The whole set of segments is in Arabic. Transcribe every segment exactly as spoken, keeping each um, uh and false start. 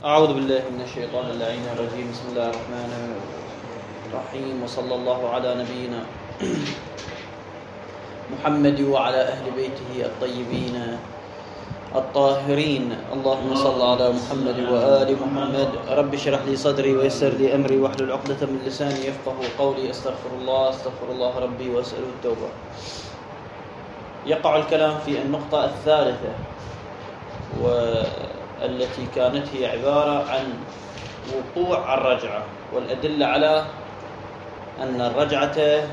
أعوذ بالله من الشيطان اللعين الرجيم. بسم الله الرحمن الرحيم، وصلى الله على نبينا محمد وعلى أهل بيته الطيبين الطاهرين. اللهم صل على محمد وآل محمد. رب اشرح لي صدري ويسر لي أمري واحلل عقدة من لساني يفقه قولي. استغفر الله استغفر الله ربي وأسأله التوبة. يقع الكلام في النقطة الثالثة، والتي كانت هي عبارة عن وقوع الرجعة والأدلة على أن الرجعة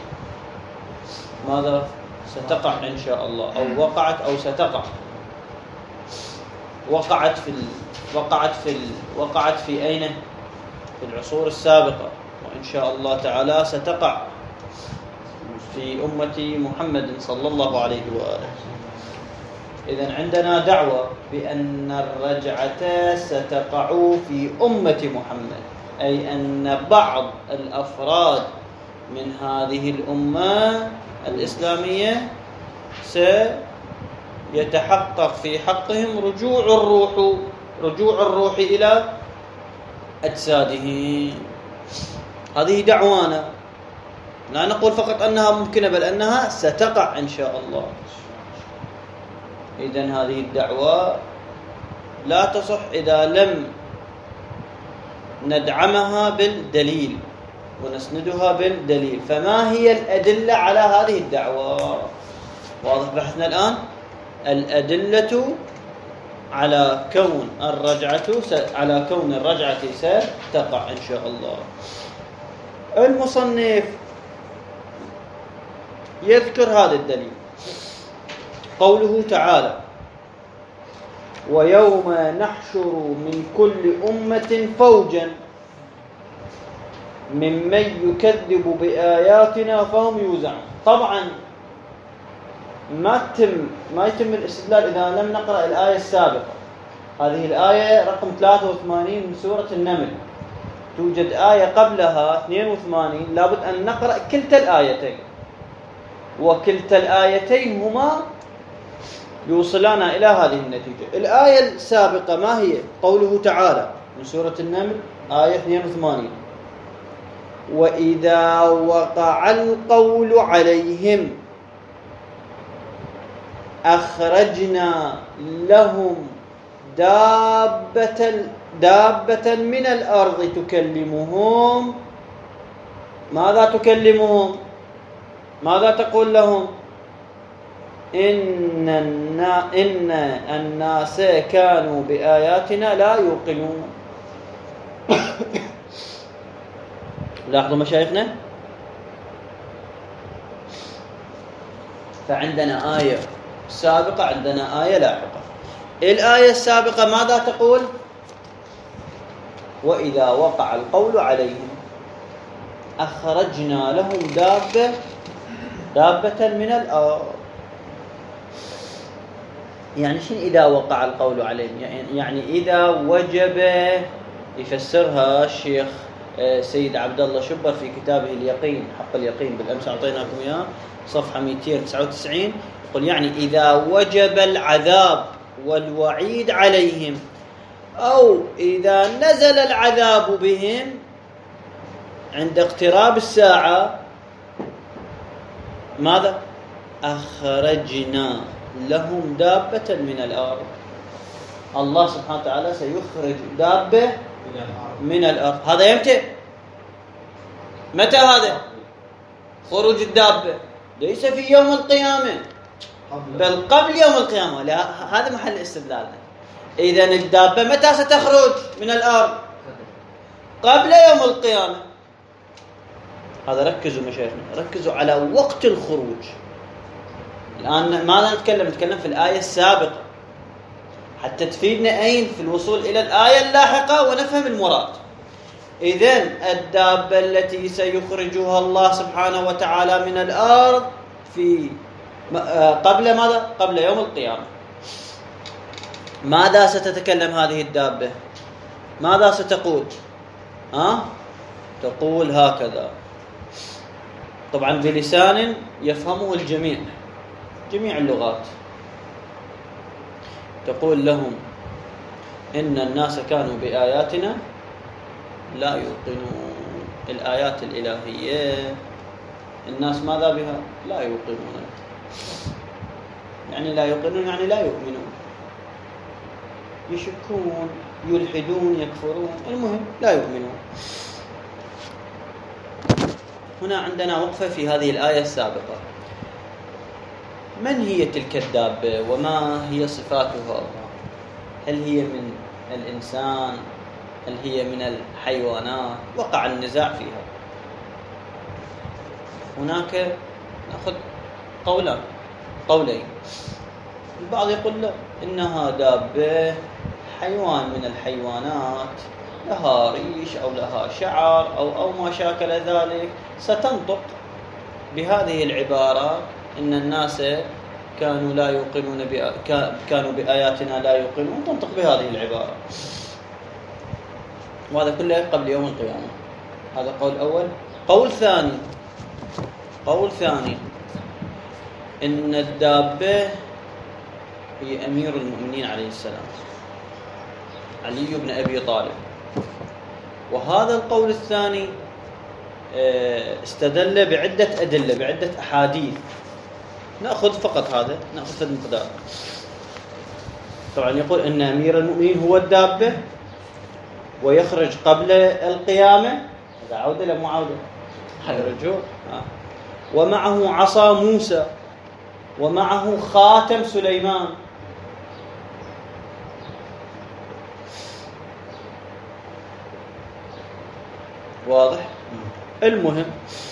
ماذا ستقع إن شاء الله، أو وقعت أو ستقع. وقعت في ال... وقعت في ال... وقعت في أين؟ في العصور السابقة، وإن شاء الله تعالى ستقع في أمة محمد صلى الله عليه وآله. إذن عندنا دعوة بأن الرجعة ستقع في أمة محمد، أي أن بعض الأفراد من هذه الأمة الإسلامية سيتحقق في حقهم رجوع الروح رجوع الروح إلى أجسادهم. هذه دعوانا، لا نقول فقط أنها ممكنة بل أنها ستقع إن شاء الله. إذن هذه الدعوة لا تصح إذا لم ندعمها بالدليل ونسندها بالدليل. فما هي الأدلة على هذه الدعوة؟ واضح بحثنا الآن. الأدلة على كون الرجعة على كون الرجعة ستقع إن شاء الله. المصنف يذكر هذا الدليل، قوله تعالى: ويوم نحشر من كل أمة فوجا ممن يكذب بآياتنا فهم يوزعون. طبعا ما تم ما يتم الاستدلال إذا لم نقرأ الآية السابقة. هذه الآية رقم ثلاثة وثمانين من سورة النمل، توجد آية قبلها اثنين وثمانين، لابد أن نقرأ كلتا الآيتين، وكلتا الآيتين هما يوصلنا إلى هذه النتيجة. الآية السابقة ما هي؟ قوله تعالى من سورة النمل آية اثنين وثمانين: وإذا وقع القول عليهم أخرجنا لهم دابة دابة من الأرض تكلمهم. ماذا تكلمهم؟ ماذا تقول لهم؟ إن إن الناس كانوا بآياتنا لا يوقنون. لاحظوا مشايخنا، فعندنا آية سابقة، عندنا آية لاحقة. الآية السابقة ماذا تقول؟ وإذا وقع القول عليهم أخرجنا لهم دابة دابة من الأرض. يعني شنو إذا وقع القول عليهم؟ يعني إذا وجب. يفسرها الشيخ سيد عبد الله شبر في كتابه اليقين، حق اليقين، بالأمس أعطيناكم إياه، صفحة مئتين وتسعة وتسعين. يقول يعني إذا وجب العذاب والوعيد عليهم، أو إذا نزل العذاب بهم عند اقتراب الساعة، ماذا؟ أخرجنا لهم دابة من الأرض. الله سبحانه وتعالى سيخرج دابة من الأرض. هذا يمتى؟ متى هذا خروج الدابة؟ ليس في يوم القيامة بل قبل يوم القيامة. لا، هذا محل استدلالنا. إذن الدابة متى ستخرج من الأرض؟ قبل يوم القيامة. هذا ركزوا مشايخنا، ركزوا على وقت الخروج. الآن ماذا نتكلم؟ نتكلم في الآية السابقة حتى تفيدنا أين في الوصول إلى الآية اللاحقة ونفهم المراد. إذن الدابة التي سيخرجها الله سبحانه وتعالى من الأرض في قبل ماذا؟ قبل يوم القيامة. ماذا ستتكلم هذه الدابة؟ ماذا ستقول؟ ها؟ تقول هكذا، طبعا بلسان يفهمه الجميع، جميع اللغات. تقول لهم: إن الناس كانوا بآياتنا لا يوقنون. الآيات الإلهية الناس ماذا بها؟ لا يوقنون. يعني لا يوقنون يعني لا يؤمنون، يشكون، يلحدون، يكفرون، المهم لا يؤمنون. هنا عندنا وقفة في هذه الآية السابقة. من هي تلك الدابة وما هي صفاتها؟ هل هي من الإنسان؟ هل هي من الحيوانات؟ وقع النزاع فيها. هناك نأخذ قولان قولين. البعض يقول لا، إنها دابة حيوان من الحيوانات، لها ريش أو لها شعر أو أو ما شاكل ذلك، ستنطق بهذه العبارة: إن الناس كانوا لا يوقنون بآ... كانوا بآياتنا لا يوقنون، تنطق بهذه العبارة. وهذا كله قبل يوم القيامة. هذا قول أول. قول ثاني قول ثاني إن الدابة هي أمير المؤمنين عليه السلام، علي بن أبي طالب. وهذا القول الثاني استدل بعدة أدلة، بعدة أحاديث. نأخذ فقط هذا، نأخذ في المقدار. طبعا يقول إن أمير المؤمنين هو الدابة ويخرج قبل القيامة. هذا عودة لا مو عودة؟ هذا رجوع. ومعه عصا موسى، ومعه خاتم سليمان. واضح؟ المهم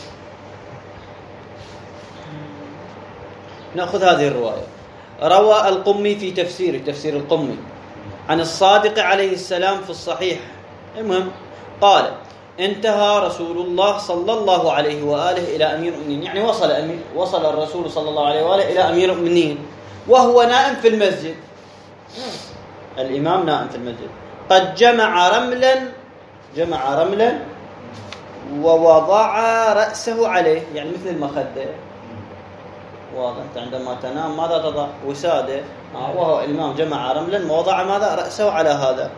نأخذ هذه الرواية. روى القمي في تفسير تفسير القمي عن الصادق عليه السلام في الصحيح. المهم قال: انتهى رسول الله صلى الله عليه وآله إلى أمير المؤمنين، يعني وصل أمير وصل الرسول صلى الله عليه وآله إلى أمير المؤمنين وهو نائم في المسجد. الإمام نائم في المسجد، قد جمع رملا جمع رملا ووضع رأسه عليه، يعني مثل المخدة. واضح؟ عندما تنام ماذا تضع؟ وسادة. وهو الإمام جمع رملا ووضع ماذا؟ رأسه على هذا.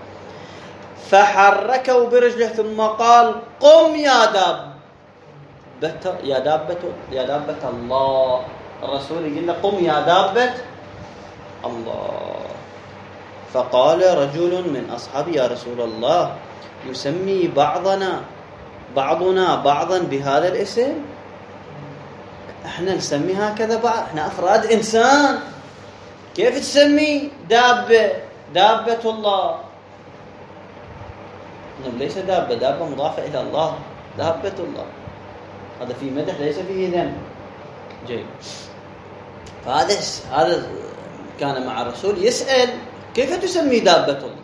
فحركه برجله ثم قال: قم يا دابة يا دابة يا دابة الله. الرسول يقول له: قم يا دابة الله. فقال رجل من أصحابي: يا رسول الله، يسمي بعضنا بعضنا بعضا بهذا الاسم؟ احنا نسمي هكذا بعض، احنا أفراد إنسان، كيف تسمي دابة دابة الله؟ ليس دابة، دابة مضافة إلى الله، دابة الله، هذا في مدح ليس فيه ذم. جيد. فهذا هذا كان مع الرسول يسأل: كيف تسمي دابة الله؟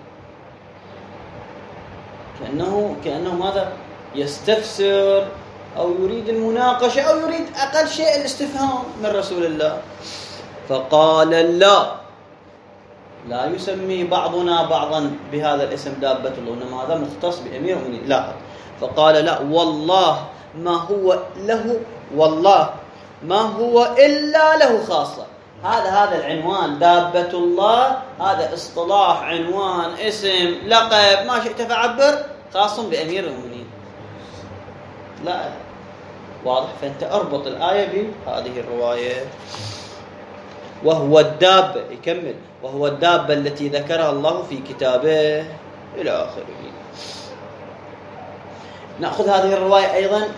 كأنه كأنه ماذا؟ يستفسر أو يريد المناقشة أو يريد أقل شيء الاستفهام من رسول الله. فقال: لا لا يسمي بعضنا بعضا بهذا الاسم دابة الله، إنما هذا مختص بأمير المؤمنين. لا. فقال: لا والله ما هو له والله ما هو إلا له خاصة. هذا هذا العنوان دابة الله، هذا اصطلاح، عنوان، اسم، لقب، ما شئت فعبر، خاص بأمير المؤمنين. لا. واضح؟ فأنت أربط الآية بهذه الرواية. وهو الدابة، يكمل: وهو الدابة التي ذكرها الله في كتابه إلى آخره. نأخذ هذه الرواية أيضا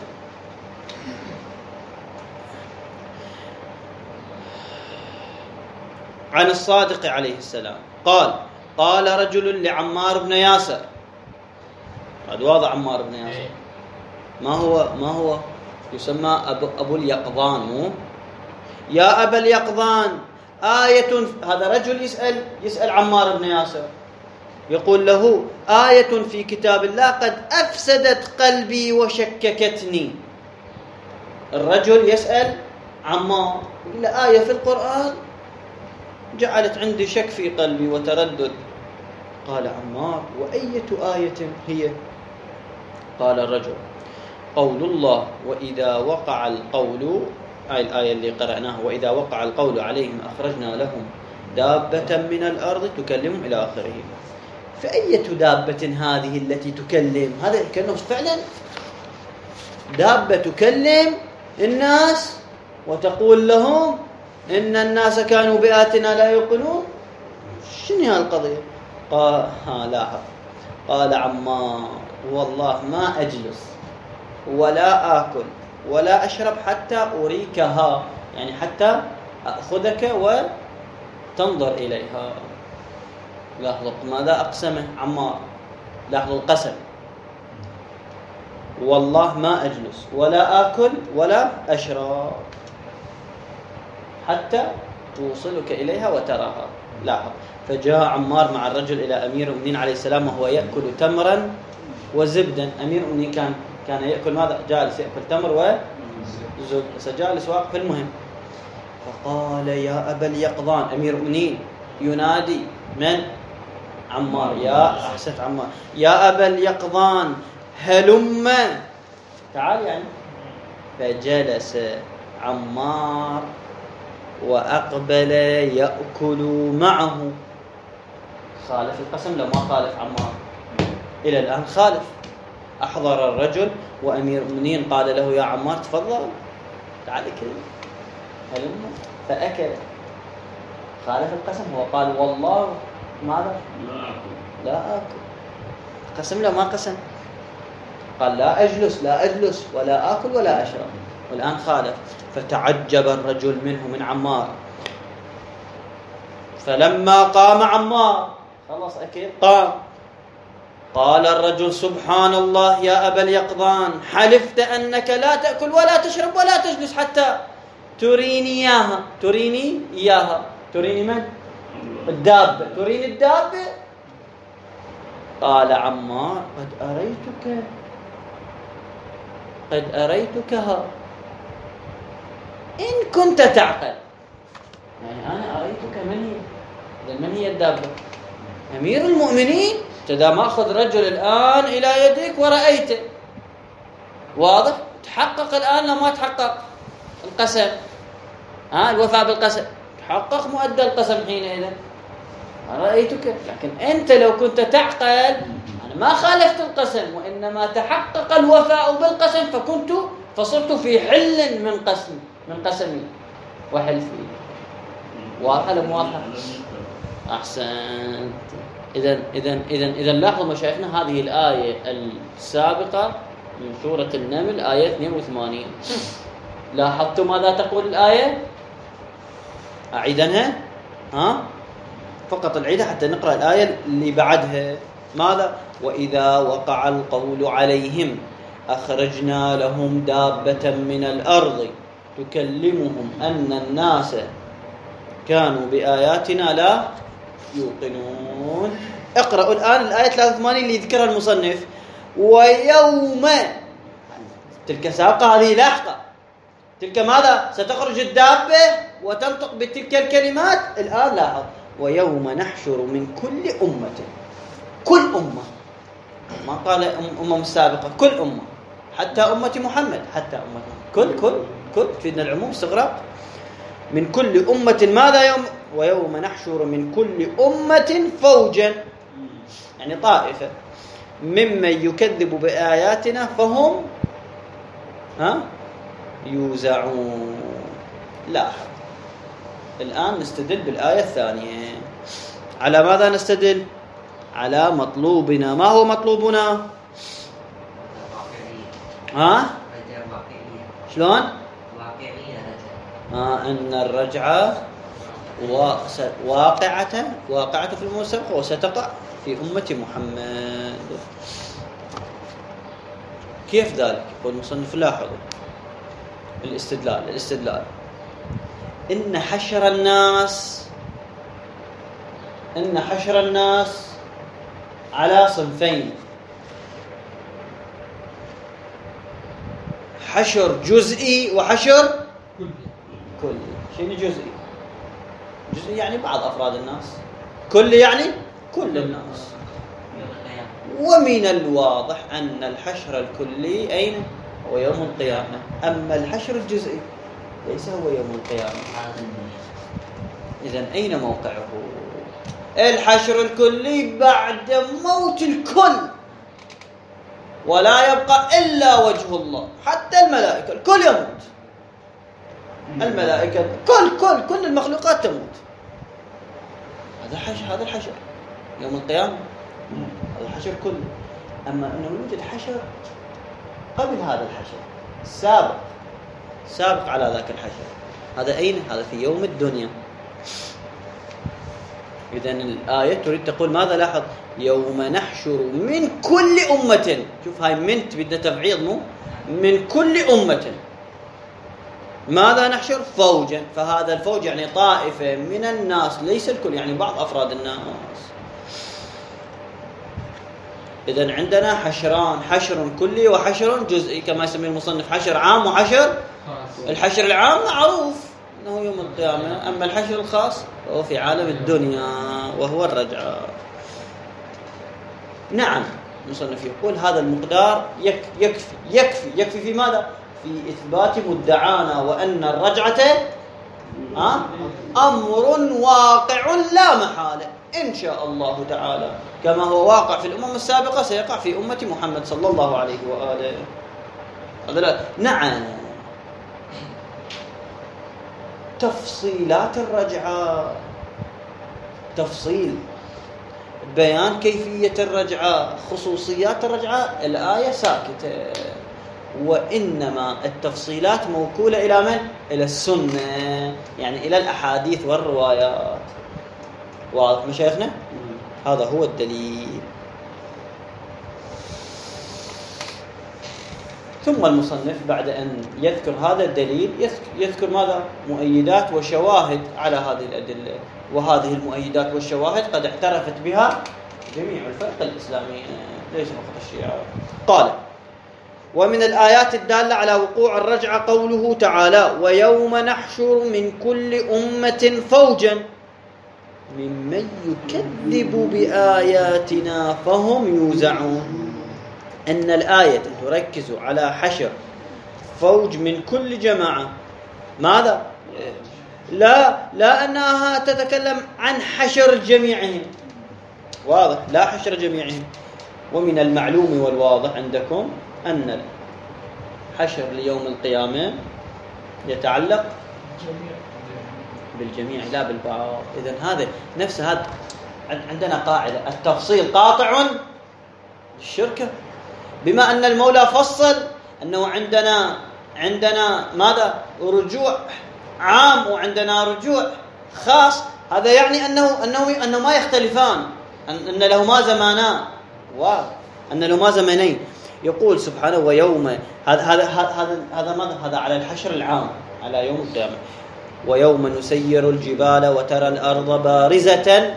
عن الصادق عليه السلام قال: قال رجل لعمار بن ياسر. هذا واضح عمار بن ياسر. ما هو ما هو يسمى أبو, أبو اليقظان. مو يا أبا اليقظان آية. هذا رجل يسأل يسأل عمار بن ياسر، يقول له: آية في كتاب الله قد أفسدت قلبي وشككتني. الرجل يسأل عمار، يقول له: آية في القرآن جعلت عندي شك في قلبي وتردد. قال عمار: وأية آية هي؟ قال الرجل: قول الله: وإذا وقع القول، هاي الآية اللي قرأناها، وإذا وقع القول عليهم أخرجنا لهم دابة من الأرض تكلمهم إلى آخره. فأية دابة هذه التي تكلم؟ هذا كأنه فعلا دابة تكلم الناس وتقول لهم إن الناس كانوا بآياتنا لا يوقنون. شنو هالقضية؟ قال ها لاحظ، قال عمار والله ما أجلس ولا آكل ولا أشرب حتى أريكها، يعني حتى أخذك وتنظر إليها. لاحظوا ماذا أقسمه عمار، لاحظوا القسم، والله ما أجلس ولا آكل ولا أشرب حتى توصلك إليها وتراها. لاحظ، فجاء عمار مع الرجل إلى أمير المؤمنين عليه السلام وهو يأكل تمرا وزبدا. أمير المؤمنين كان كان يأكل ماذا؟ جالس يأكل تمر وزبد، سجالس واقف. المهم فقال يا أبا اليقظان، أمير المؤمنين ينادي من؟ عمار. يا أحسنت عمار، يا أبا اليقظان هلم تعال يعني. فجلس عمار وأقبل يأكل معه. خالف القسم لما خالف عمار، إلى الآن خالف. أحضر الرجل وأمير المؤمنين قال له يا عمار تفضل تعال كذا هلم، فأكل. خالف القسم، هو قال والله ماذا؟ لا أكل لا أكل. قسم له ما قسم، قال لا أجلس لا أجلس ولا آكل ولا أشرب، والآن خالف. فتعجب الرجل منه من عمار. فلما قام عمار خلص أكيد قام، قال الرجل سبحان الله يا أبا اليقظان، حلفت أنك لا تأكل ولا تشرب ولا تجلس حتى تريني إياها. تريني إياها، تريني من؟ الدابة. تريني الدابة؟ قال عمار قد أريتك قد أريتكها إن كنت تعقل. يعني أنا أريتك من هي؟ من هي الدابة؟ أمير المؤمنين إذا ما أخذ رجل الآن إلى يديك ورأيته واضح، تحقق الآن لما تحقق القسم، ها الوفاء بالقسم، تحقق مؤدى القسم حينئذ رأيتك. لكن أنت لو كنت تعقل أنا ما خالفت القسم وإنما تحقق الوفاء بالقسم، فكنت فصرت في حل من قسم من قسمي وحلفي. واضحة لم واضحة؟ أحسنت. إذن إذن إذن إذن لاحظوا مشايخنا هذه الآية السابقة من سورة النمل آية اثنين وثمانين. لاحظتوا ماذا تقول الآية؟ أعيدنها ها فقط العيدة حتى نقرأ الآية اللي بعدها. ماذا؟ وإذا وقع القول عليهم أخرجنا لهم دابة من الأرض تكلمهم أن الناس كانوا بآياتنا لا يوقنون. اقرأوا الآن الآية ثلاثة وثمانين اللي يذكرها المصنف. ويوم، تلك سابقة هذه لاحقة، تلك ماذا؟ ستخرج الدابة وتنطق بتلك الكلمات. الآن لاحظ ويوم نحشر من كل أمة، كل أمة، ما قال أمم السابقة، كل أمة، حتى أمة محمد، حتى أمة كل كل كل فينا العموم استغراق. من كل أمة ماذا؟ يوم ويوم نحشر من كل أمة فوجا، يعني طائفة، ممن يكذب بآياتنا فهم ها يوزعون. لاحظ الآن نستدل بالآية الثانية. على ماذا نستدل؟ على مطلوبنا. ما هو مطلوبنا؟ ها؟ شلون؟ آه أن الرجعة واقعة واقعة في المستقبل وستقع في أمة محمد. كيف ذلك؟ يقول المصنف لاحظوا الاستدلال الاستدلال إن حشر الناس إن حشر الناس على صنفين: حشر جزئي وحشر كلي. شنو جزئي؟ جزئي يعني بعض أفراد الناس، كلي يعني كل الناس. ومن الواضح أن الحشر الكلي أين؟ هو يوم القيامة. أما الحشر الجزئي ليس هو يوم القيامة. إذن أين موقعه؟ الحشر الكلي بعد موت الكل، ولا يبقى إلا وجه الله. حتى الملائكة الكل يموت، الملائكة كل كل كل المخلوقات تموت. هذا حشر، هذا الحشر يوم القيامة، هذا الحشر كله. أما أنه يوجد حشر قبل هذا الحشر، سابق سابق على ذاك الحشر، هذا أين؟ هذا في يوم الدنيا. إذن الآية تريد تقول ماذا؟ لاحظ، يوم نحشر من كل أمة. شوف هاي من بدها تبعيض، مو من كل أمة. ماذا نحشر؟ فوجا. فهذا الفوج يعني طائفة من الناس، ليس الكل، يعني بعض أفراد الناس. إذن عندنا حشران، حشر كلي وحشر جزئي كما يسميه المصنف، حشر عام وحشر. الحشر العام معروف أنه يوم القيامة، أما الحشر الخاص هو في عالم الدنيا وهو الرجعة. نعم، المصنف يقول هذا المقدار يكفي يكفي يكفي في ماذا؟ في إثبات مدعانا وأن الرجعة أمر واقع لا محالة إن شاء الله تعالى، كما هو واقع في الأمم السابقة سيقع في أمة محمد صلى الله عليه وآله. هذا نعم. تفصيلات الرجعة، تفصيل بيان كيفية الرجعة، خصوصيات الرجعة، الآية ساكتة، وإنما التفصيلات موكولة إلى من؟ إلى السنة، يعني إلى الأحاديث والروايات. واضح مشايخنا؟ هذا هو الدليل. ثم المصنف بعد أن يذكر هذا الدليل يذكر ماذا؟ مؤيدات وشواهد على هذه الأدلة، وهذه المؤيدات والشواهد قد اعترفت بها جميع الفرق الإسلامية ليس فقط الشيعة. قال: ومن الآيات الدالة على وقوع الرجعة قوله تعالى: ويوم نحشر من كل أمة فوجا ممن يكذب بآياتنا فهم يوزعون. أن الآية تركز على حشر فوج من كل جماعة. ماذا؟ لا لا أنها تتكلم عن حشر جميعهم، واضح، لا حشر جميعهم. ومن المعلوم والواضح عندكم أن الحشر ليوم القيامة يتعلق بالجميع لا بالبعض. إذن هذا نفس هذا عندنا قاعدة: التفصيل قاطع الشركة. بما أن المولى فصل أنه عندنا عندنا ماذا؟ رجوع عام وعندنا رجوع خاص، هذا يعني أنه أنه أنه ما يختلفان، أن لهما زمانان، وأن لهما زمانين. يقول سبحانه: ويوم هذا هذا هذا هذا ماذا؟ هذا على الحشر العام على يوم القيامة. ويوم نسير الجبال وترى الأرض بارزة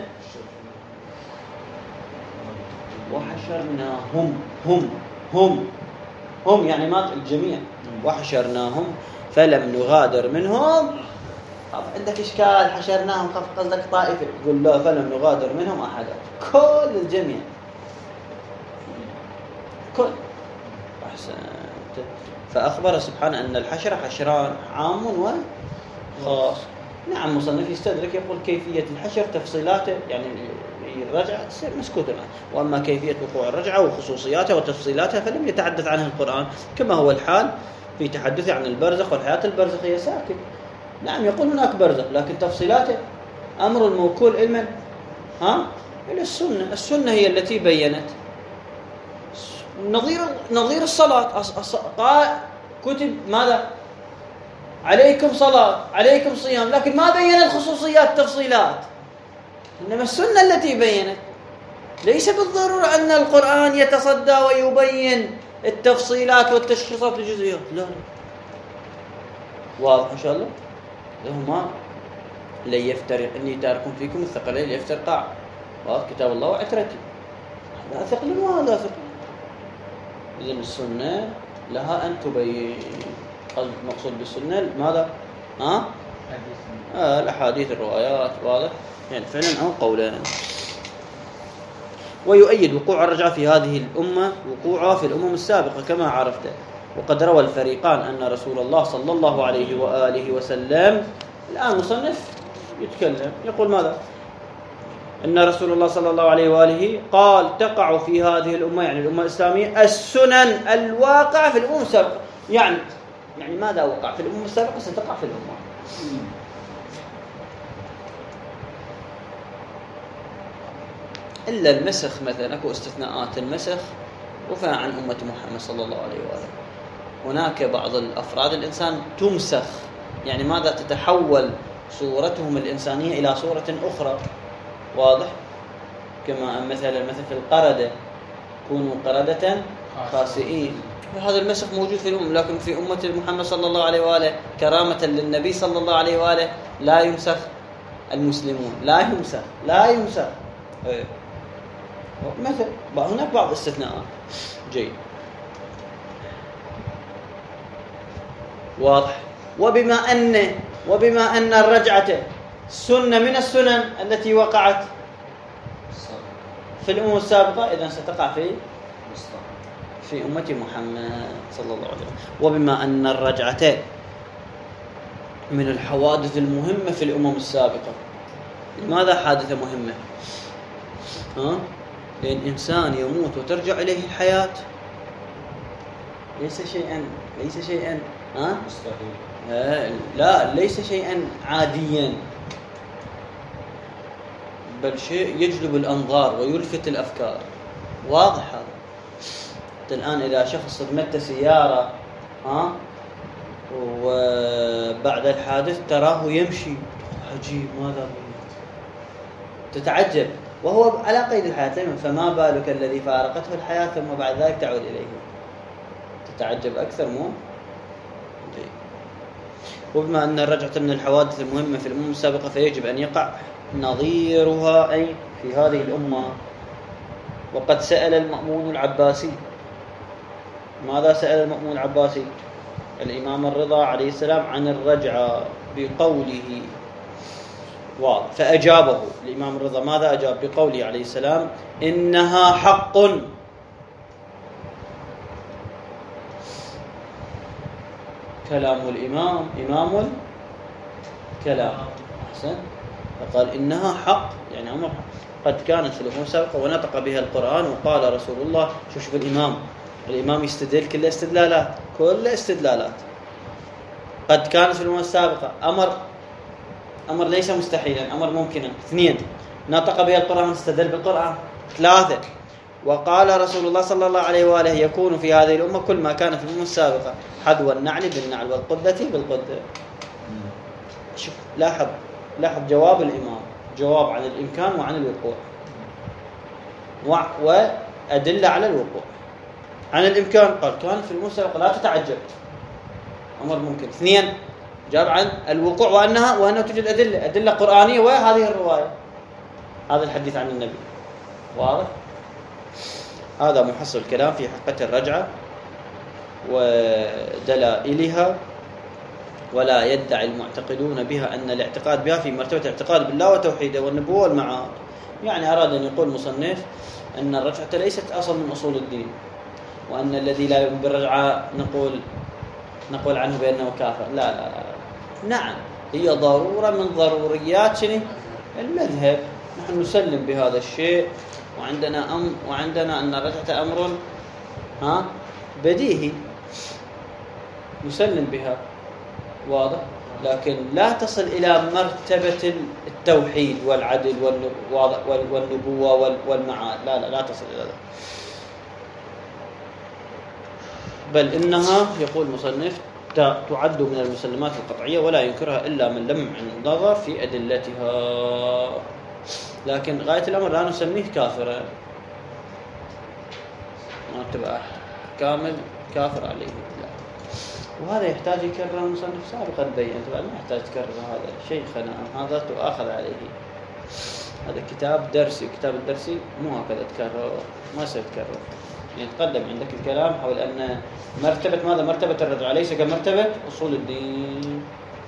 وحشرناهم هم هم هم يعني ما الجميع، وحشرناهم فلم نغادر منهم. عندك إشكال، حشرناهم قصدك طائفة، يقول لا، فلم نغادر منهم أحدا، كل الجميع كل. أحسنت. فأخبر سبحانه أن الحشر حشران عام وخاص. نعم، مصنف يستدرك يقول كيفية الحشر تفصيلاته، يعني الرجعة تصير مسكوت عنها، وأما كيفية وقوع الرجعة وخصوصياتها وتفصيلاتها فلم يتحدث عنها القرآن، كما هو الحال في تحدثه عن البرزخ والحياة البرزخية ساكت. نعم، يقول هناك برزخ، لكن تفصيلاته أمر الموكول علما ها إلى السنة. السنة هي التي بيّنت نظير نظير الصلاة. قال كتب ماذا؟ عليكم صلاة، عليكم صيام، لكن ما بين الخصوصيات التفصيلات، إنما السنة التي بيّنت. ليس بالضرورة أن القرآن يتصدى ويبين التفصيلات والتشخيصات الجزئيات، لا لا. واضح إن شاء الله؟ لهما لن يفترق إني تارك فيكم الثقلين ليفترقا. واضح، كتاب الله وعترتي، هذا ثقل وهذا ثقل. إذن السنة لها أن تبين. المقصود بالسنة ماذا؟ ها؟ آه الأحاديث الروايات، واضح؟ يعني فعلا أو قولا. ويؤيد وقوع الرجعة في هذه الأمة وقوعها في الأمم السابقة كما عرفت. وقد روى الفريقان أن رسول الله صلى الله عليه وآله وسلم. الآن مصنف يتكلم يقول ماذا؟ أن رسول الله صلى الله عليه وآله قال تقع في هذه الأمة يعني الأمة الإسلامية السنن الواقعة في الأمم السابقة. يعني يعني ماذا وقع في الأمم السابقة ستقع في الأمة. إلا المسخ مثلا، أكو استثناءات المسخ رفع عن أمة محمد صلى الله عليه وآله. هناك بعض الأفراد الإنسان تمسخ، يعني ماذا تتحول صورتهم الإنسانية إلى صورة أخرى، واضح؟ كما مثلا مثل في القردة كونوا قردة خاسئين، وهذا المسخ موجود في الأمم. لكن في أمة محمد صلى الله عليه وآله كرامة للنبي صلى الله عليه وآله لا يمسخ المسلمون، لا يمسخ لا يمسخ إيه. مثل هناك بعض الاستثناءات. جيد، واضح. وبما أن وبما أن الرجعة سنة من السنن التي وقعت في الأمم السابقة، إذن ستقع في في أمة محمد صلى الله عليه وسلم. وبما أن الرجعة من الحوادث المهمة في الأمم السابقة. لماذا حادثة مهمة؟ ها؟ لأن إنسان يموت وترجع إليه الحياة ليس شيئا ليس شيئا ها؟ مستحيل. لا، ليس شيئا عاديا، بل شيء يجلب الأنظار ويلفت الأفكار. واضح هذا. الآن إذا شخص صدمته سيارة ها وبعد الحادث تراه يمشي، عجيب ماذا تتعجب وهو على قيد الحياة، فما بالك الذي فارقته الحياة ثم بعد ذلك تعود إليه، تتعجب أكثر. مو جيد. وبما أن الرجعة من الحوادث المهمة في الأمم السابقة فيجب أن يقع نظيرها أي في هذه الأمة. وقد سأل المأمون العباسي. ماذا سأل المأمون العباسي؟ الإمام الرضا عليه السلام عن الرجعة بقوله، واضح، فأجابه الإمام الرضا. ماذا أجاب؟ بقوله عليه السلام إنها حق. كلام الإمام إمام الكلام، أحسن. فقال إنها حق، يعني أمر قد كانت في الأمم السابقة ونطق بها القرآن وقال رسول الله. شوف شوف الإمام الإمام يستدل كل استدلالات كل استدلالات قد كانت في الأمم السابقة. أمر أمر ليس مستحيلا، أمر ممكنا. اثنين، نطق بها القرآن استدل بالقرآن. ثلاثة، وقال رسول الله صلى الله عليه وآله يكون في هذه الأمة كل ما كان في الأمم السابقة، حذو النعل بالنعل والقدة بالقدة. شوف، لاحظ لاحظ جواب الإمام، جواب عن الإمكان وعن الوقوع، وأدلة على الوقوع. عن الإمكان قال كان في الأمم السابقة، لا تتعجب، أمر ممكن. اثنين، جاب عن الوقوع وأنها وأنه توجد أدلة أدلة قرآنية وهذه الرواية، هذا الحديث عن النبي. واضح؟ هذا محصل الكلام في حقيقة الرجعة ودلائلها. ولا يدعي المعتقدون بها أن الاعتقاد بها في مرتبة الاعتقاد بالله وتوحيده والنبوة والمعاد. يعني أراد أن يقول مصنف أن الرجعة ليست أصل من أصول الدين، وأن الذي لا يؤمن بالرجعة نقول نقول عنه بأنه كافر. لا لا لا نعم، هي ضرورة من ضروريات شنو؟ المذهب. نحن نسلم بهذا الشيء، وعندنا أم وعندنا أن الرجعة أمر ها بديهي نسلم بها، واضح. لكن لا تصل إلى مرتبة التوحيد والعدل والنبوة والمعاد. لا لا لا تصل إلى ذلك، بل إنها يقول مصنف تعد من المسلمات القطعية ولا ينكرها إلا من لم النظر في أدلتها. لكن غاية الأمر لا نسميه كافرا، ما تبقى كامل كافر عليه. لا. وهذا يحتاج يكرر المصنف سابقا بيّن، طبعا ما يحتاج تكرر هذا شيخنا، هذا تؤاخذ عليه. هذا كتاب درسي، كتاب الدرسي مو هكذا تكرر، ما سيتكرر. يعني تقدم عندك الكلام حول أن مرتبة ماذا؟ مرتبة الرجعة ليس كمرتبة أصول الدين.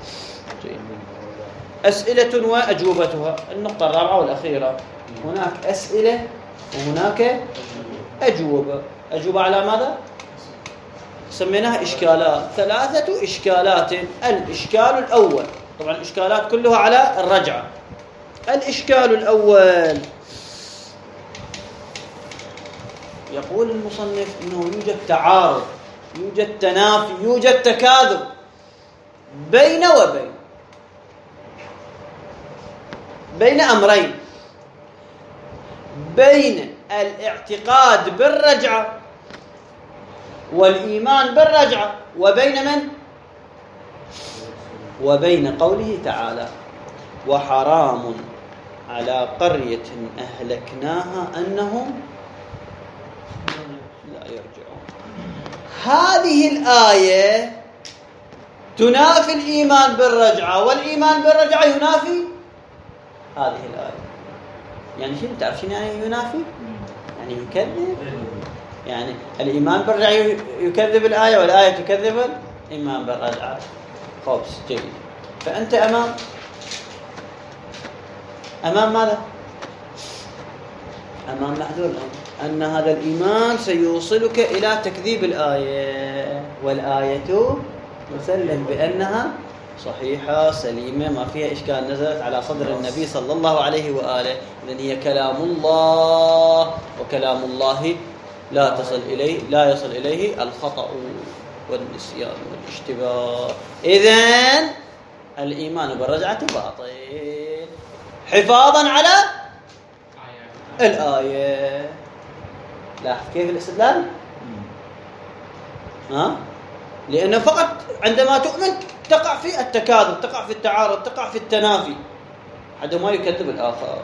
أسئلة وأجوبتها. النقطة الرابعة والأخيرة، هناك أسئلة وهناك أجوبة. أجوبة على ماذا؟ سميناها إشكالات، ثلاثة إشكالات. الإشكال الأول، طبعا الإشكالات كلها على الرجعة. الإشكال الأول، يقول المصنف إنه يوجد تعارض، يوجد تنافي، يوجد تكاذب بين وبين بين أمرين، بين الاعتقاد بالرجعة والإيمان بالرجعة، وبين من؟ وبين قوله تعالى: وحرام على قرية أهلكناها أنهم لا يرجعون. هذه الآية تنافي الإيمان بالرجعة، والإيمان بالرجعة ينافي هذه الآية. يعني شنو تعرف شنو يعني ينافي؟ يعني يكذب. يعني الإيمان بالرجعة يكذب الآية، والآية تكذب الإيمان بالرجعة. خبز جيد. فأنت أمام أمام ماذا؟ أمام محذور أن هذا الإيمان سيوصلك إلى تكذيب الآية، والآية مسلم بأنها صحيحة سليمة ما فيها إشكال، نزلت على صدر النبي صلى الله عليه وآله، إذن هي كلام الله، وكلام الله لا تصل إليه لا يصل إليه الخطأ والنسيان والاشتباه. إذن الإيمان بالرجعة باطل حفاظا على الآية. لاحظ كيف الاستدلال؟ ها؟ لأنه فقط عندما تؤمن تقع في التكاذب، تقع في التعارض، تقع في التنافي، حتى ما يكذب الآخر.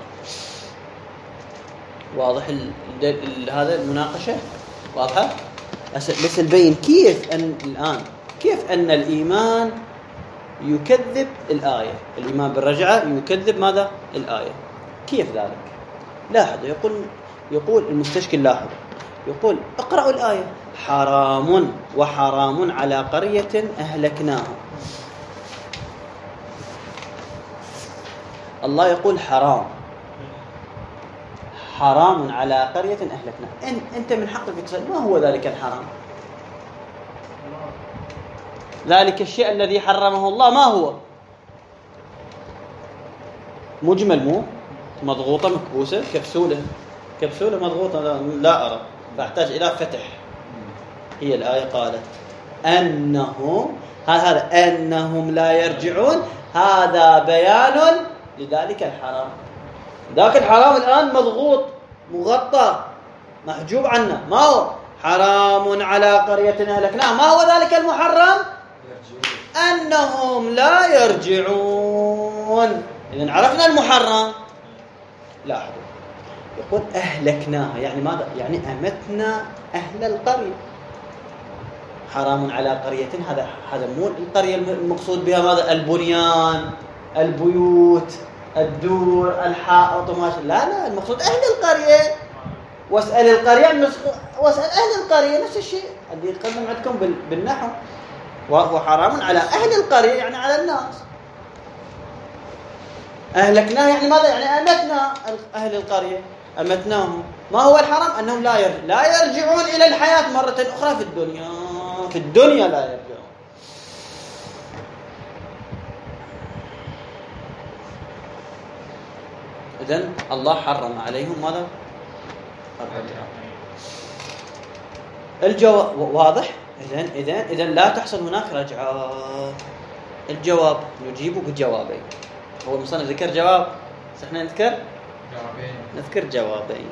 واضح هذا المناقشة؟ واضحة؟ بس نبين كيف أن الآن كيف أن الإيمان يكذب الآية، الإيمان بالرجعة يكذب ماذا؟ الآية. كيف ذلك؟ لاحظوا، يقول يقول المستشكل، لاحظوا يقول: اقرأوا الآية: حرام وحرام على قرية أهلكناها. الله يقول حرام حرام على قرية أهلكناها. أنت من حقك تسأل ما هو ذلك الحرام؟ ذلك الشيء الذي حرمه الله ما هو؟ مجمل، مو مضغوطة مكبوسة، كبسولة كبسولة مضغوطة، لا أرى، فأحتاج إلى فتح. هي الآية قالت أنهم هذا أنهم لا يرجعون، هذا بيان لذلك الحرام. ذاك الحرام الآن مضغوط مغطى محجوب عنا. ما هو؟ حرام على قرية أهلكناها. ما هو ذلك المحرم؟ أنهم لا يرجعون. إذن عرفنا المحرم. لاحظوا، يقول أهلكناها، يعني ماذا؟ يعني أمتنا أهل القرية. حرام على قرية، هذا هذا مو القرية المقصود بها ماذا؟ البنيان، البيوت، الدور، الحائط وما شاء. لا لا، المقصود أهل القرية. واسأل القرية واسأل أهل القرية، نفس الشيء اللي يقدم عندكم بالنحو. وهو حرام على أهل القرية، يعني على الناس. أهلكناه يعني ماذا؟ يعني أمتنا أهل القرية، أمتناهم. ما هو الحرام؟ أنهم لا يرجع. لا يرجعون إلى الحياة مرة أخرى في الدنيا. في الدنيا لا يرجعون. إذن الله حرم عليهم ماذا؟ الجواب واضح. إذن إذن إذن لا تحصل هناك رجعة. الجواب نجيبه بجوابين. هو المصنف ذكر جواب، احنا نذكر جوابين. نذكر جوابين.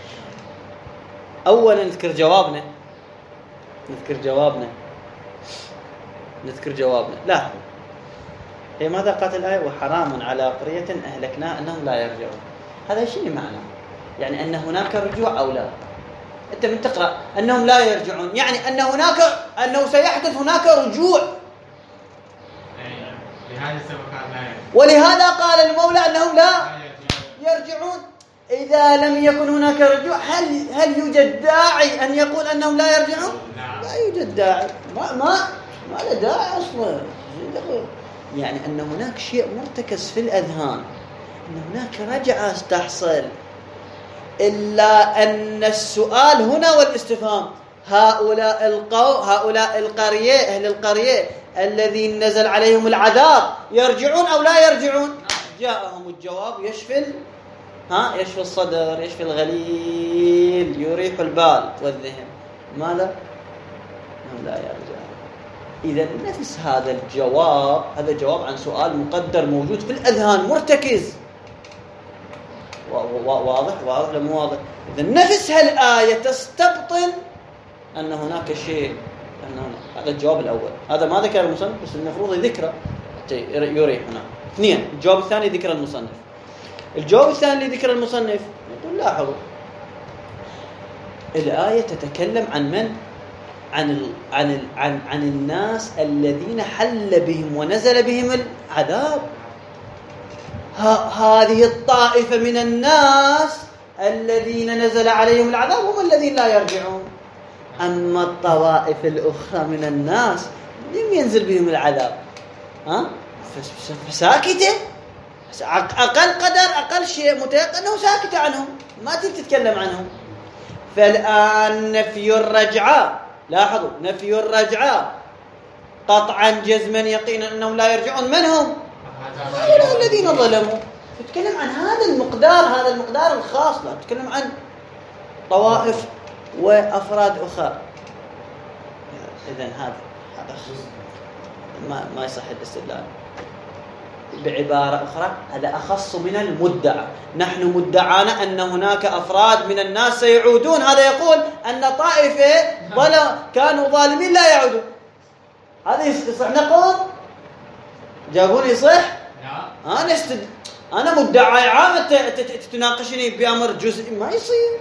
أولا نذكر جوابنا نذكر جوابنا نذكر جوابنا لاحظوا، هي ماذا قالت الآية؟ وحرام على قرية أهلكناها أنهم لا يرجعون. هذا شيء معنى يعني أن هناك رجوع أو لا. أنت من تقرأ أنهم لا يرجعون، يعني أن هناك أنه سيحدث هناك رجوع. ولهذا قال المولى أنهم لا يرجعون. إذا لم يكن هناك رجوع، هل هل يوجد داعي أن يقول أنهم لا يرجعون؟ لا يوجد داعي. ما ما ما له داعي أصلا. يعني أن هناك شيء مرتكز في الأذهان، أن هناك رجعة تحصل. إلا أن السؤال هنا والاستفهام: هؤلاء القوم، هؤلاء القرية، أهل القرية الذين نزل عليهم العذاب، يرجعون أو لا يرجعون؟ جاءهم الجواب يشفي ال... ها يشفي الصدر، يشفي الغليل، يريح البال والذهن. ماذا؟ لا يرجع. إذا نفس هذا الجواب، هذا جواب عن سؤال مقدر موجود في الأذهان مرتكز. واضح واضح ولا مو واضح؟ إذا نفس هالآية تستبطن أن هناك شيء، أن هناك. هذا الجواب الأول، هذا ما ذكر المصنف بس المفروض يذكره يريح هنا. اثنين، الجواب الثاني ذكر المصنف. الجواب الثاني اللي ذكر المصنف يقول لاحظوا الآية تتكلم عن من؟ عن ال... عن ال... عن عن الناس الذين حل بهم ونزل بهم العذاب. ه... هذه الطائفة من الناس الذين نزل عليهم العذاب هم الذين لا يرجعون. أما الطوائف الأخرى من الناس لم ينزل بهم العذاب، ها فساكتة، أقل قدر أقل شيء متيقن أنه ساكتة عنهم، ما تبي تتكلم عنهم. فالآن نفي الرجعة، لاحظوا نفي الرجعة قطعا جزما يقينا أنهم لا يرجعون. من هم؟ هؤلاء الذين ظلموا. تتكلم عن هذا المقدار، هذا المقدار الخاص، لا تتكلم عن طوائف وأفراد أخرى. إذن هذا هذا ما ما يصح الاستدلال. بعبارة أخرى هذا أخص من المدعى. نحن مدعانا أن هناك أفراد من الناس سيعودون، هذا يقول أن طائفة ظلم كانوا ظالمين لا يعودون. هذا يصح نقول؟ جابوني صح؟ أنا استد... أنا مدعي عام تناقشني بأمر جزئي، ما يصير.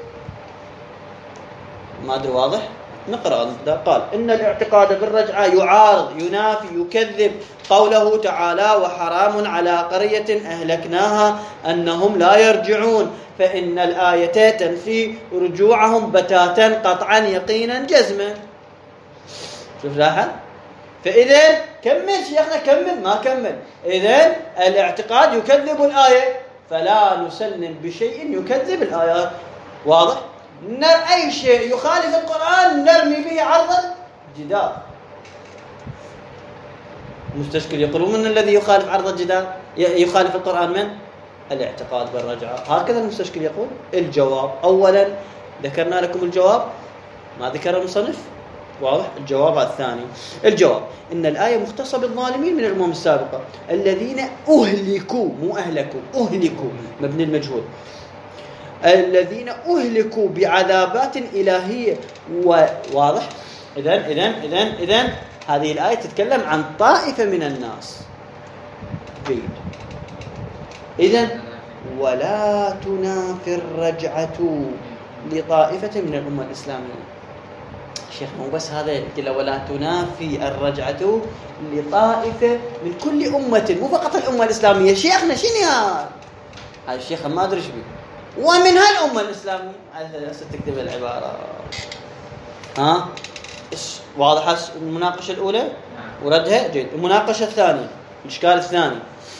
ما أدري واضح؟ نقرأ. قال إن الاعتقاد بالرجعة يعارض ينافي يكذب قوله تعالى وحرام على قرية أهلكناها أنهم لا يرجعون، فإن الآية تنفي رجوعهم بتاتا قطعا يقينا جزما. شوف لاحظ. فإذا كمل شيخنا، كمل. ما كمل. إذن الاعتقاد يكذب الآية، فلا نسلم بشيء يكذب الآيات. واضح؟ أي شيء يخالف القرآن نرمي به عرض الجدار. المستشكل يقولون من الذي يخالف عرض الجدار يخالف القرآن؟ من؟ الاعتقاد بالرجعة. هكذا المستشكل يقول. الجواب أولا ذكرنا لكم الجواب، ما ذكر المصنف. واضح؟ الجواب الثاني، الجواب إن الآية مختصة بالظالمين من الأمم السابقة الذين أهلكوا، مو أهلكوا، أهلكوا مبني المجهول، الذين أهلكوا بعذابات إلهية. واضح؟ إذن إذن إذن إذن هذه الآية تتكلم عن طائفة من الناس. جيد. إذن ولا تنافي الرجعة لطائفة من الأمة الإسلامية. شيخ مو بس هذا كله، ولا تنافي الرجعة لطائفة من كل أمة، مو فقط الأمة الإسلامية. شيخنا شنو هذا؟ هذا الشيخ ما أدري شو بيه. ومن هالأمة الإسلامية هسه تكتب العبارة. ها واضحة المناقشة الأولى وردها. جيد. المناقشة الثانية، الإشكال الثاني.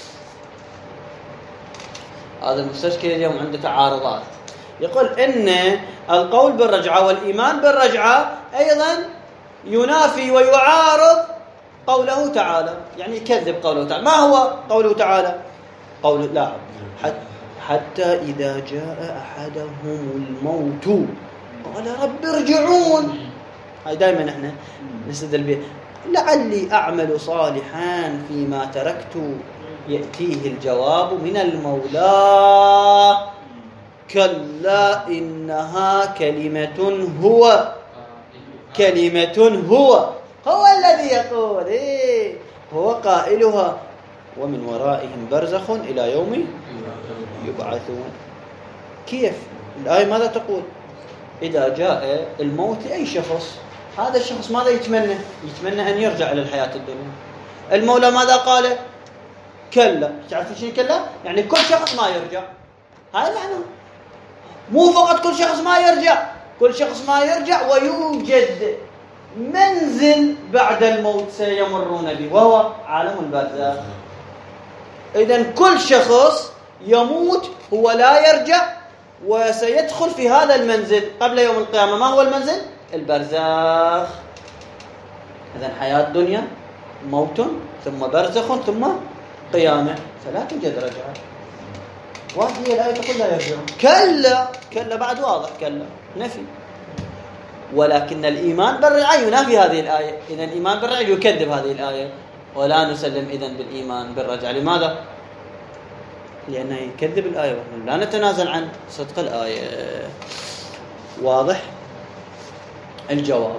هذا المستشكل اليوم عنده تعارضات. يقول إن القول بالرجعة والإيمان بالرجعة أيضا ينافي ويعارض قوله تعالى، يعني يكذب قوله تعالى. ما هو قوله تعالى؟ قول لا حتى إذا جاء أحدهم الموت قال رب ارجعون. هاي دائما احنا نستدل به. لعلي أعمل صالحا فيما تركت، يأتيه الجواب من المولى كلا إنها كلمة هو كلمة هو هو الذي يقول إيه هو قائلها ومن ورائهم برزخ إلى يوم يبعثون. كيف الآية ماذا تقول؟ إذا جاء الموت لأي شخص، هذا الشخص ماذا يتمنى؟ يتمنى أن يرجع إلى الحياة الدنيا. المولى ماذا قال؟ كلا. تعرفين شيء كلا؟ يعني كل شخص ما يرجع. هذا معنى مو فقط كل شخص ما يرجع، كل شخص ما يرجع ويوجد منزل بعد الموت سيمرون به وهو عالم البرزخ. إذن كل شخص يموت هو لا يرجع وسيدخل في هذا المنزل قبل يوم القيامة. ما هو المنزل؟ البرزخ. إذن حياة الدنيا موت ثم برزخ ثم قيامة فلا توجد رجعة. وهي الآية تقول لا يرجعون. كلا كلا بعد واضح، كلا نفي. ولكن الإيمان بالرجعة ينافي هذه الآية. إذن الإيمان بالرجعة يكذب هذه الآية، ولا نسلم إذن بالإيمان بالرجعة. لماذا؟ لأنه يكذب الآية، لا نتنازل عن صدق الآية. واضح الجواب؟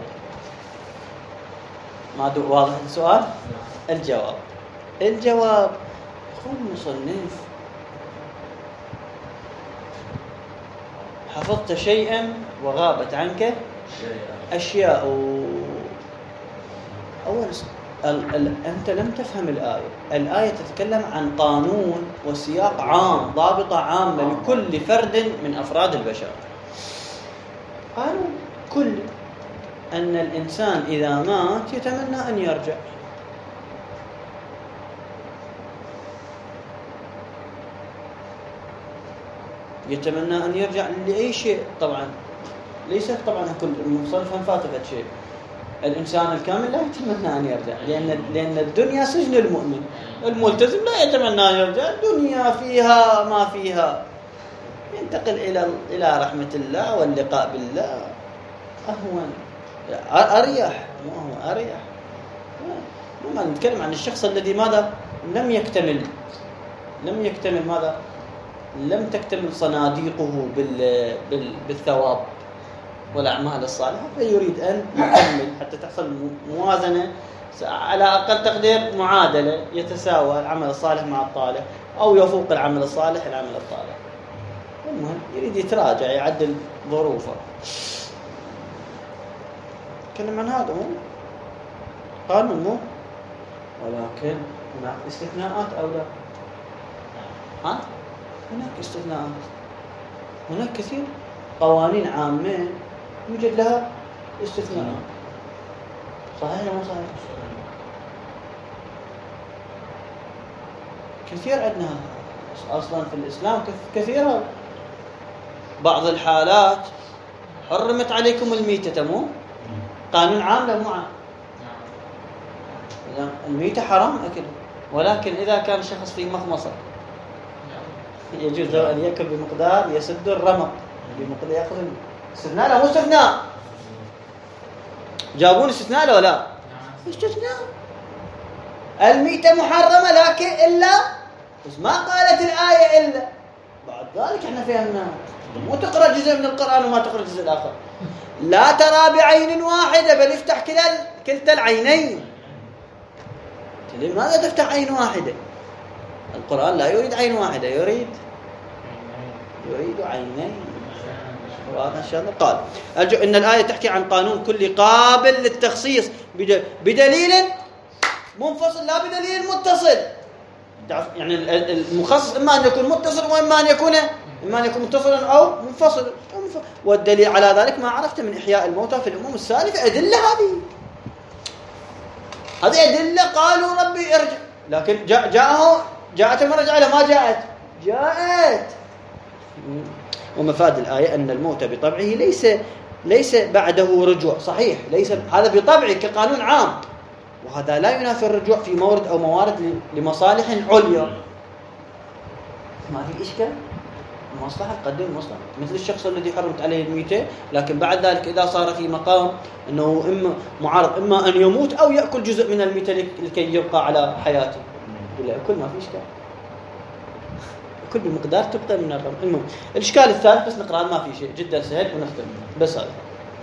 ما واضح السؤال؟ الجواب الجواب أخونا المصنف حفظت شيئا وغابت عنك أشياء. أول ال ال أنت لم تفهم الآية. الآية تتكلم عن قانون وسياق عام، ضابطة عامة لكل فرد من أفراد البشر. قانون كل أن الإنسان إذا مات يتمنى أن يرجع. يتمنى أن يرجع لأي شيء. طبعا ليس طبعا كل المصنف فاتفت شيء. الإنسان الكامل لا يتمنى أن يرجع، لأن لأن الدنيا سجن المؤمن. الملتزم لا يتمنى أن يرجع، الدنيا فيها ما فيها، ينتقل إلى إلى رحمة الله واللقاء بالله. أهون أريح، مو هو أريح. ما نتكلم عن الشخص الذي ماذا لم يكتمل لم يكتمل ماذا لم تكتمل صناديقه بال بالثواب والأعمال الصالحة، فيريد أن يكمل حتى تحصل موازنة، على أقل تقدير معادلة، يتساوى العمل الصالح مع الطالح، أو يفوق العمل الصالح العمل الطالح. المهم يريد يتراجع، يعدل ظروفه. نتكلم عن هذا مو قانون مو، ولكن هناك استثناءات أو لا؟ ها؟ هناك استثناءات. هناك كثير قوانين عامة يوجد لها استثناءات. صحيح ولا مو صحيح؟ كثير عندنا أصلا في الإسلام كثيرة. بعض الحالات حرمت عليكم الميتة، مو قانون عام لا مو عام. الميتة حرام أكل، ولكن إذا كان شخص في مخمصة يجوز له أن يأكل بمقدار يسد الرمق، بمقدار يأخذ استثناء. لا مو استثناء، جابون استثناء لا لا استثناء. الميتة محرمة لكن إلا، بس ما قالت الآية إلا. بعد ذلك احنا فهمنا، مو تقرأ جزء من القرآن وما تقرأ الجزء الآخر. لا ترى بعين واحدة، بل افتح كلا كلتا العينين. لماذا تفتح عين واحدة؟ القرآن لا يريد عين واحدة، يريد يريد عينين. وهذا إن شاء الله قال إن الآية تحكي عن قانون كل قابل للتخصيص بدليل منفصل لا بدليل متصل. يعني المخصص إما أن يكون متصل وإما أن يكون إما أن يكون متصلا أو منفصل. والدليل على ذلك ما عرفت من إحياء الموتى في الأمم السالفة. أدلة هذه هذه أدلة قالوا ربي ارجع، لكن جاء جاءه جاءت المرجع له ما جاءت جاءت. ومفاد الآية أن الموت بطبعه ليس ليس بعده رجوع. صحيح ليس هذا بطبعه كقانون عام، وهذا لا ينافي الرجوع في مورد أو موارد لمصالح عليا. ما في إشكال، مصلحة تقدم مصلحة. مثل الشخص الذي حرمت عليه الميتة، لكن بعد ذلك إذا صار في مقام أنه إما معارض إما أن يموت أو يأكل جزء من الميتة لكي يبقى على حياته، ولا يأكل ما في إشكال، كل بمقدار تبقى من الرمق. المهم الإشكال الثالث بس نقرأ، ما في شيء جدا سهل ونختم بس هذا.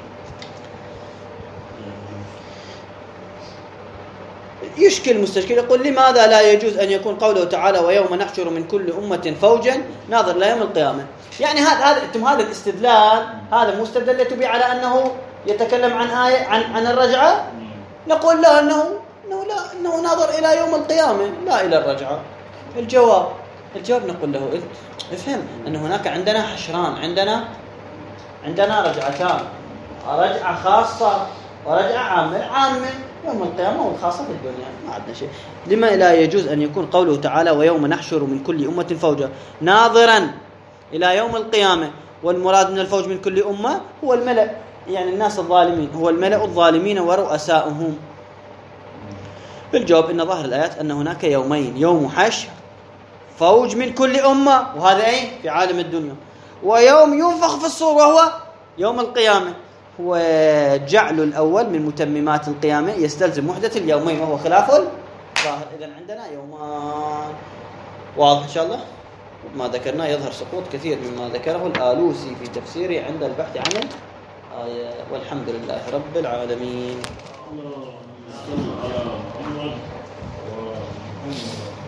يشكل المستشكل يقول لماذا لا يجوز أن يكون قوله تعالى ويوم نحشر من كل أمة فوجا ناظر ليوم القيامة؟ يعني هذا هذا هذا الاستدلال هذا مستدلت به على أنه يتكلم عن آية عن عن الرجعة. نقول لا، أنه أنه لا أنه ناظر إلى يوم القيامة لا إلى الرجعة. الجواب الجواب نقول له افهم أن هناك عندنا حشران، عندنا عندنا رجعتان، رجعة خاصة ورجعة عامة. عامة يوم القيامة والخاصة في الدنيا، ما عندنا شيء. لما لا يجوز أن يكون قوله تعالى ويوم نحشر من كل أمة فوجا ناظرا إلى يوم القيامة، والمراد من الفوج من كل أمة هو الملأ، يعني الناس الظالمين، هو الملأ الظالمين ورؤساؤهم. الجواب أن ظاهر الآيات أن هناك يومين، يوم حشر فوج من كل أمة، وهذا أين؟ في عالم الدنيا، ويوم ينفخ في الصور وهو يوم القيامة. وجعل الأول من متممات القيامة يستلزم وحدة اليومين وهو خلاف الظاهر. إذن عندنا يومان. واضح إن شاء الله؟ ما ذكرنا يظهر سقوط كثير مما ذكره الآلوسي في تفسيره عند البحث عن الآية. والحمد لله رب العالمين.